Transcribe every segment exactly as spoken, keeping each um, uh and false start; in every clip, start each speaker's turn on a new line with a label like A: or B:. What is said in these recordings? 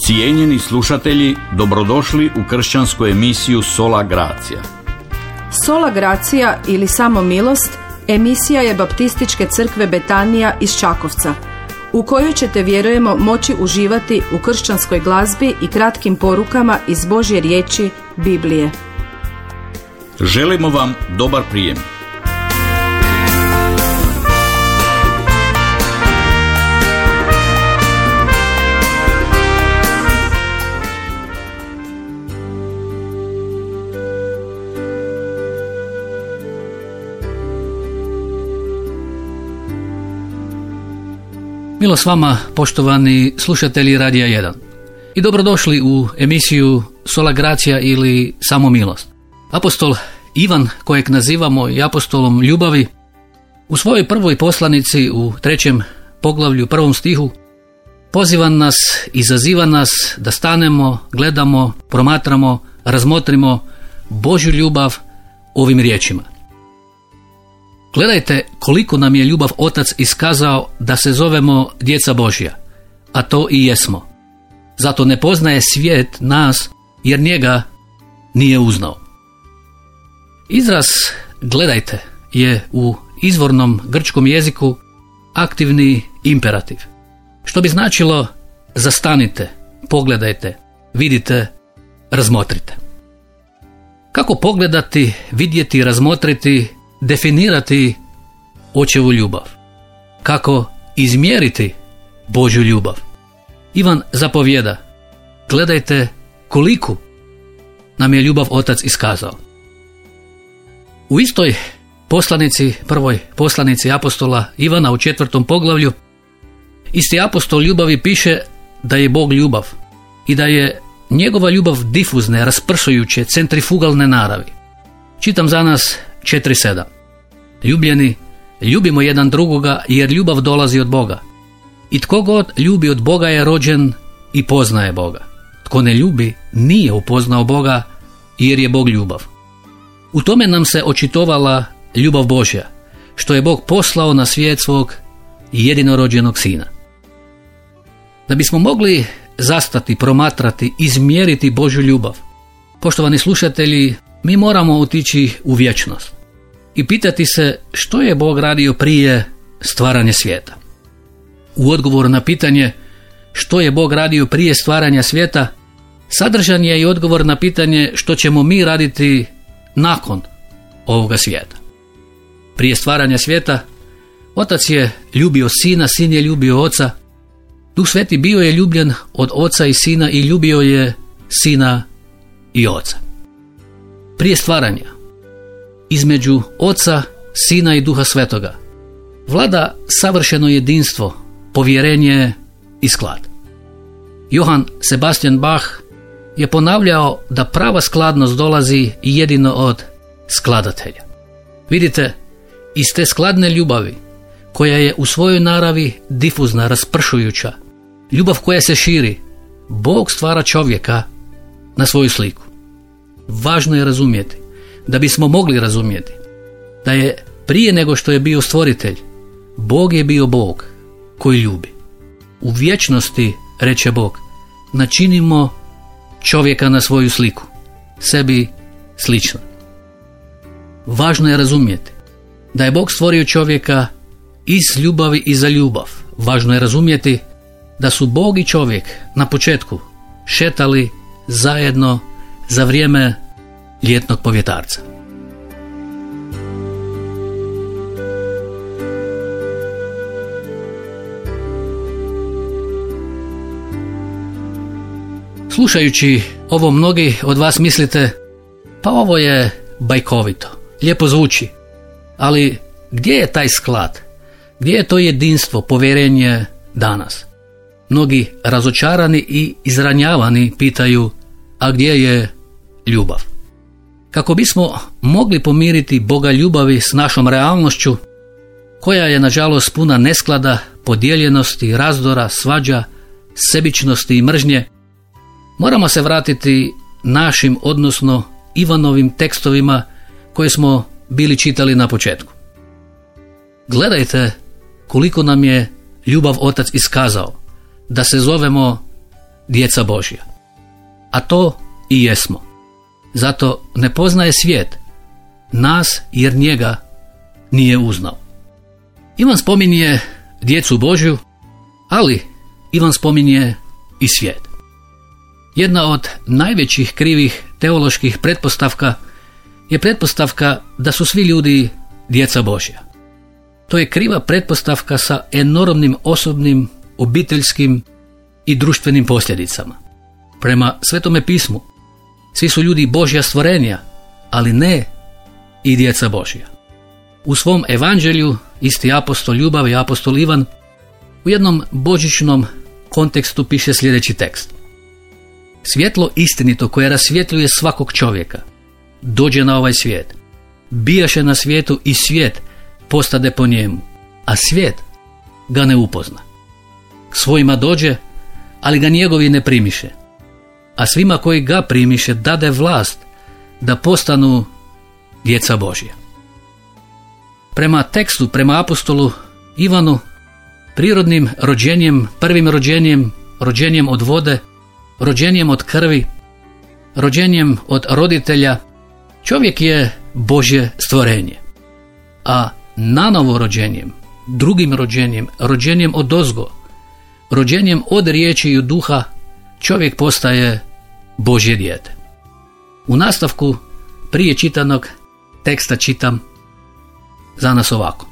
A: Cijenjeni slušatelji, dobrodošli u kršćansku emisiju Sola Gracia.
B: Sola Gracia ili Samo milost emisija je Baptističke crkve Betanija iz Čakovca, u kojoj ćete, vjerujemo, moći uživati u kršćanskoj glazbi i kratkim porukama iz Božje riječi, Biblije.
A: Želimo vam dobar prijem.
C: Milost vama, poštovani slušatelji Radija jedan. I dobrodošli u emisiju Sola Gracia ili Samo milost. Apostol Ivan, kojeg nazivamo i apostolom ljubavi, u svojoj prvoj poslanici u trećem poglavlju, prvom stihu, poziva nas, izaziva nas da stanemo, gledamo, promatramo, razmotrimo Božju ljubav ovim riječima. Gledajte koliko nam je ljubav Otac iskazao da se zovemo djeca Božja, a to i jesmo. Zato ne poznaje svijet nas, jer njega nije uznao. Izraz gledajte je u izvornom grčkom jeziku aktivni imperativ, što bi značilo zastanite, pogledajte, vidite, razmotrite. Kako pogledati, vidjeti, razmotriti, definirati Očevu ljubav? Kako izmjeriti Božju ljubav? Ivan zapovjeda, gledajte koliko nam je ljubav Otac iskazao. U istoj poslanici, prvoj poslanici apostola Ivana u četvrtom poglavlju, isti apostol ljubavi piše da je Bog ljubav i da je njegova ljubav difuzne, raspršujuće, centrifugalne naravi. Čitam za nas četiri sedam. Ljubljeni, ljubimo jedan drugoga jer ljubav dolazi od Boga. I tko god ljubi od Boga je rođen i poznaje Boga. Tko ne ljubi nije upoznao Boga jer je Bog ljubav. U tome nam se očitovala ljubav Božja, što je Bog poslao na svijet svog jedinorođenog sina. Da bismo mogli zastati, promatrati, izmjeriti Božju ljubav, poštovani slušatelji, mi moramo otići u vječnost i pitati se što je Bog radio prije stvaranja svijeta. U odgovoru na pitanje što je Bog radio prije stvaranja svijeta sadržan je i odgovor na pitanje što ćemo mi raditi nakon ovoga svijeta. Prije stvaranja svijeta Otac je ljubio Sina, Sin je ljubio Oca, Duh Sveti bio je ljubljen od Oca i Sina i ljubio je Sina i Oca. Prije stvaranja, između Oca, Sina i Duha Svetoga, vlada savršeno jedinstvo, povjerenje i sklad. Johann Sebastian Bach je ponavljao da prava skladnost dolazi jedino od skladatelja. Vidite, iz te skladne ljubavi, koja je u svojoj naravi difuzna, raspršujuća, ljubav koja se širi, Bog stvara čovjeka na svoju sliku. Važno je razumjeti, da bismo mogli razumjeti, da je prije nego što je bio stvoritelj, Bog je bio Bog koji ljubi. U vječnosti, reče Bog, načinimo čovjeka na svoju sliku, sebi slično. Važno je razumjeti da je Bog stvorio čovjeka iz ljubavi i za ljubav. Važno je razumjeti da su Bog i čovjek na početku šetali zajedno za vrijeme ljetnog povjetarca. Slušajući ovo, mnogi od vas mislite, pa ovo je bajkovito, lijepo zvuči, ali gdje je taj sklad? Gdje je to jedinstvo, povjerenje danas? Mnogi razočarani i izranjavani pitaju, a gdje je ljubav? Kako bismo mogli pomiriti Boga ljubavi s našom realnošću, koja je nažalost puna nesklada, podijeljenosti, razdora, svađa, sebičnosti i mržnje, moramo se vratiti našim, odnosno Ivanovim tekstovima koje smo bili čitali na početku. Gledajte koliko nam je ljubav Otac iskazao, da se zovemo djeca Božja. A to i jesmo. Zato ne poznaje svijet nas jer njega nije uznao. Ivan spominje djecu Božju, ali Ivan spominje i svijet. Jedna od najvećih krivih teoloških pretpostavka je pretpostavka da su svi ljudi djeca Božja. To je kriva pretpostavka sa enormnim osobnim, obiteljskim i društvenim posljedicama. Prema Svetome pismu, svi su ljudi Božja stvorenja, ali ne i djeca Božja. U svom evanđelju isti apostol Ljubav i apostol Ivan u jednom božićnom kontekstu piše sljedeći tekst. Svjetlo istinito koje rasvjetljuje svakog čovjeka dođe na ovaj svijet, bijaše na svijetu i svijet postade po njemu, a svijet ga ne upozna. K svojima dođe, ali ga njegovi ne primiše, a svima koji ga primiše dade vlast da postanu djeca Božja. Prema tekstu, prema apostolu Ivanu, prirodnim rođenjem, prvim rođenjem, rođenjem od vode, rođenjem od krvi, rođenjem od roditelja, čovjek je Božje stvorenje. A nanovo rođenjem, drugim rođenjem, rođenjem od ozgo, rođenjem od riječi i od duha, čovjek postaje Božje dijete. U nastavku prije čitanog teksta čitam za nas ovako.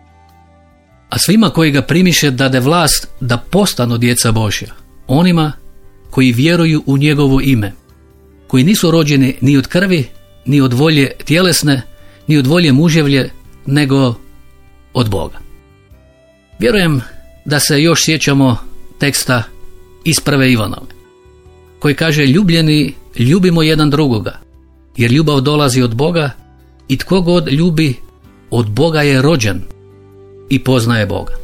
C: A svima koji ga primiše dade vlast da postanu djeca Božja, onima koji vjeruju u njegovo ime, koji nisu rođeni ni od krvi, ni od volje tjelesne, ni od volje muževlje, nego od Boga. Vjerujem da se još sjećamo teksta iz prve Ivanove, koji kaže: ljubljeni, ljubimo jedan drugoga, jer ljubav dolazi od Boga i tko god ljubi, od Boga je rođen i poznaje Boga.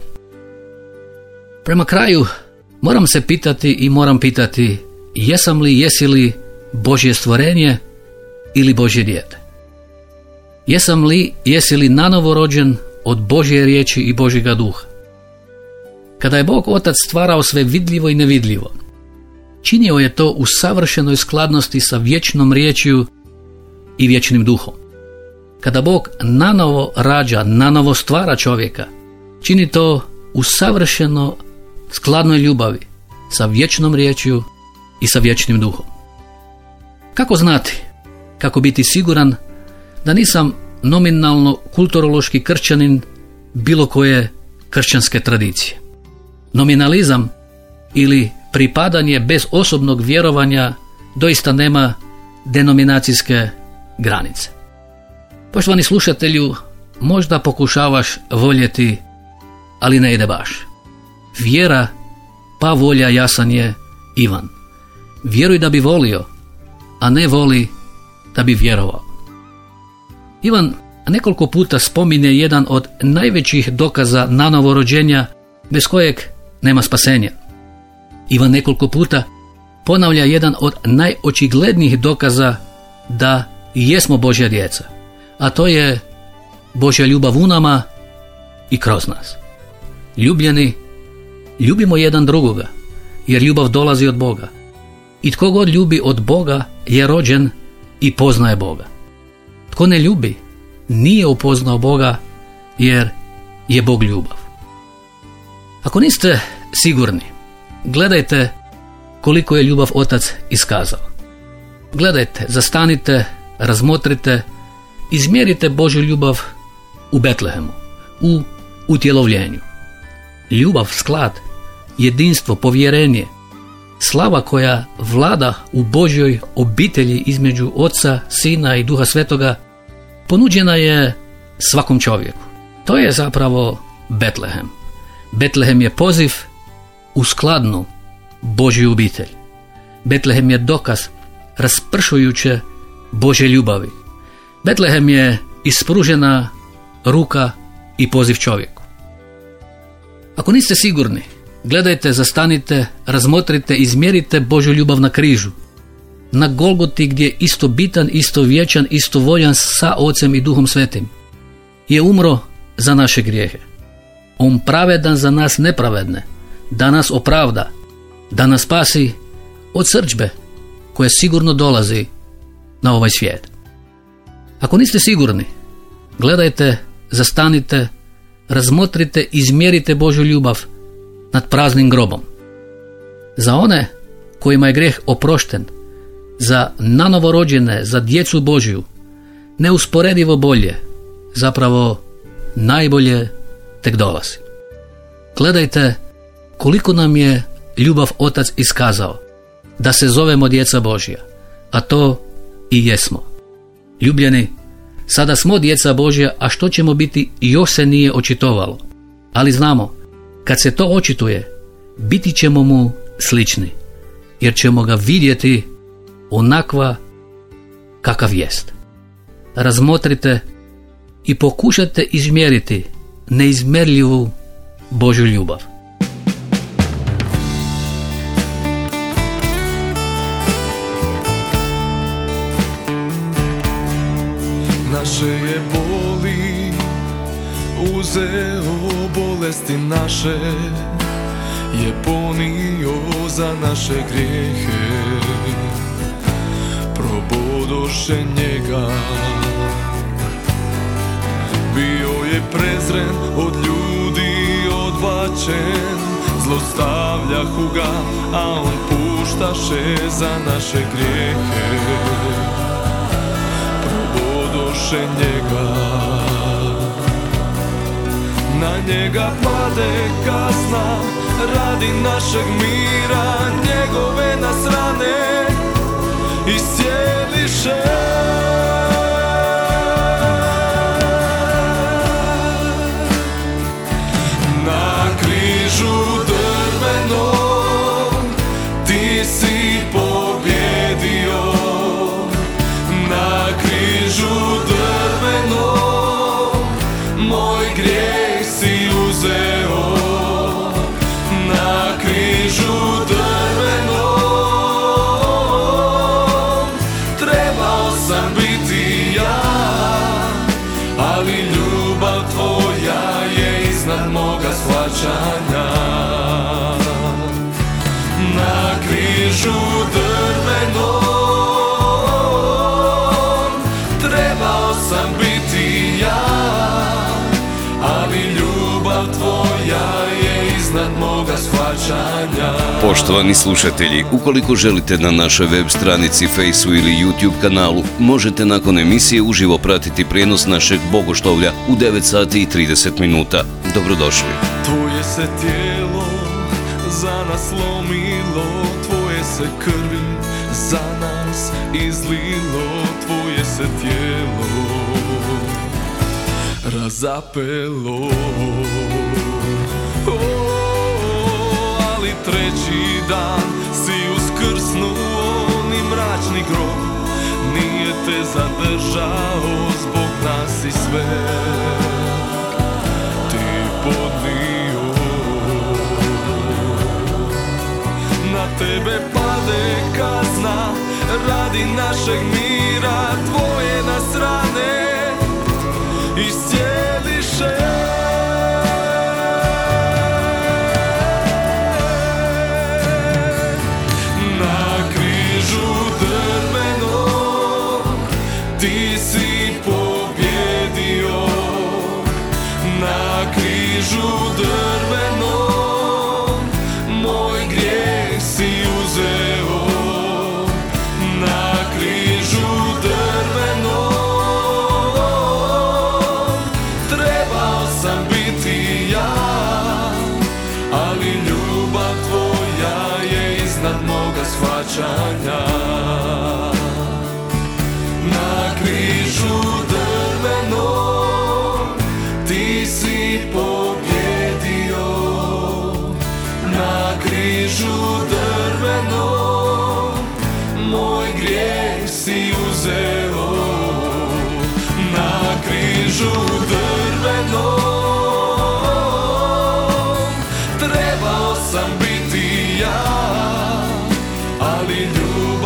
C: Prema kraju moram se pitati i moram pitati, jesam li, jesi li Božje stvorenje ili Božje dijete? Jesam li, jesi li nanovo rođen od Božje riječi i Božjega duha? Kada je Bog Otac stvarao sve vidljivo i nevidljivo, činio je to u savršenoj skladnosti sa vječnom riječju i vječnim duhom. Kada Bog nanovo rađa, nanovo stvara čovjeka, čini to u savršeno skladnoj ljubavi sa vječnom riječju i sa vječnim duhom. Kako znati, kako biti siguran da nisam nominalno kulturološki kršćanin bilo koje kršćanske tradicije? Nominalizam ili pripadanje bez osobnog vjerovanja doista nema denominacijske granice. Poštovani slušatelju, možda pokušavaš voljeti, ali ne ide baš. Vjera pa volja jasan je Ivan. Vjeruj da bi volio, a ne voli da bi vjerovao. Ivan nekoliko puta spominje jedan od najvećih dokaza nanovo rođenja bez kojeg nema spasenja. Ivan nekoliko puta ponavlja jedan od najočiglednijih dokaza da jesmo Božja djeca, a to je Božja ljubav u nama i kroz nas. Ljubljeni, ljubimo jedan drugoga, jer ljubav dolazi od Boga. I tko god ljubi od Boga je rođen i poznaje Boga. Tko ne ljubi, nije upoznao Boga, jer je Bog ljubav. Ako niste sigurni, gledajte koliko je ljubav Otac iskazao. Gledajte, zastanite, razmotrite, izmjerite Božju ljubav u Betlehemu, u utjelovljenju. Ljubav, sklad, jedinstvo, povjerenje, slava koja vlada u Božjoj obitelji između Oca, Sina i Duha Svetoga ponuđena je svakom čovjeku. To je zapravo Betlehem. Betlehem je poziv u skladnu Božju obitelj. Betlehem je dokaz raspršujuće Božje ljubavi. Betlehem je ispružena ruka i poziv čovjeku. Ako niste sigurni, gledajte, zastanite, razmotrite, izmjerite Božju ljubav na križu. Na Golgoti gdje je isto bitan, isto vječan, isto voljan sa Ocem i Duhom Svetim je umro za naše grijehe. On pravedan za nas nepravedne, da nas opravda, da nas spasi od srdžbe koja sigurno dolazi na ovaj svijet. Ako niste sigurni, gledajte, zastanite, razmotrite, izmjerite Božju ljubav nad praznim grobom. Za one kojima je greh oprošten, za nanovorođene, za djecu Božju, neusporedivo bolje, zapravo najbolje tek dolazi. Gledajte koliko nam je ljubav Otac iskazao da se zovemo djeca Božja, a to i jesmo. Ljubljeni, sada smo djeca Božja, a što ćemo biti još se nije očitovalo. Ali znamo, kad se to očituje, biti ćemo mu slični, jer ćemo ga vidjeti onakva kakav jest. Razmotrite i pokušajte izmjeriti neizmjerljivu Božju ljubav.
D: Naše je boli uzeo, bolesti naše je ponio za naše grijehe, probodoše njega. Bio je prezren od ljudi, odbačen, zlostavljahu ga, a on puštaše za naše grijehe, probodoše njega. Na njega pade kazna radi našeg mira, njegove nas rane iscijeliše. Na križu drvenom ti si pobjedio, na križu drvenom moj grijeh si uzeo, na križu drvenom trebao sam biti ja, ali ljubav tvoja je iznad moga shvaćanja. Na križu drvenom trebao sam biti ja, ali ljubav tvoja je iznad moga shvaćanja.
E: Poštovani slušatelji, ukoliko želite na našoj web stranici, Fejsu ili YouTube kanalu, možete nakon emisije uživo pratiti prijenos našeg bogoštovlja u devet sati i trideset minuta. Dobrodošli.
D: Tvoje se tijelo za nas lomilo, tvoje se krvi za nas izlilo, tvoje se tijelo razapelo. Oh, ali treći dan si uskrsnuo, ni mračni grob nije te zadržao, zbog nas i sve ti podnio. Na tebe pade kazna radi našeg mira, tvoje nas rane iscijeliše. Na križu drvenom ti si pobjedio, na križu drvenom moj grijeh si uzeo, na križu drvenom trebao sam biti ja, ali ljubav tvoja je iznad moga shvaćanja. Na križu drvenom ti si pobjedio, na križu drvenom moj grijeh si uzeo, na križu drvenom trebao sam biti ja, ali ljubav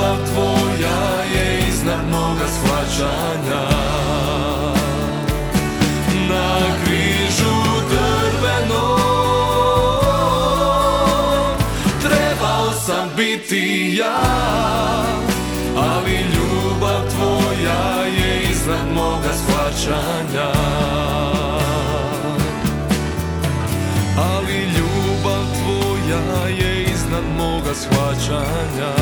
D: sam biti ja, ali ljubav tvoja je iznad moga shvaćanja. Ali ljubav tvoja je iznad moga shvaćanja.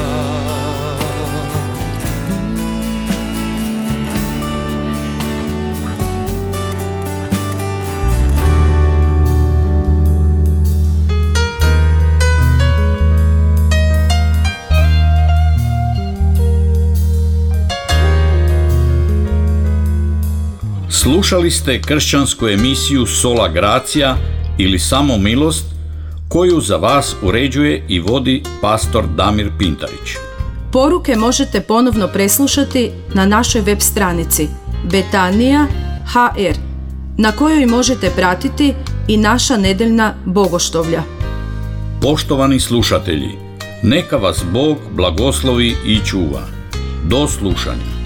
A: Slušali ste kršćansku emisiju Sola Gracia ili Samo milost, koju za vas uređuje i vodi pastor Damir Pintarić.
B: Poruke možete ponovno preslušati na našoj web stranici Betanija ha er, na kojoj možete pratiti i naša nedeljna bogoštovlja.
A: Poštovani slušatelji, neka vas Bog blagoslovi i čuva. Do slušanja.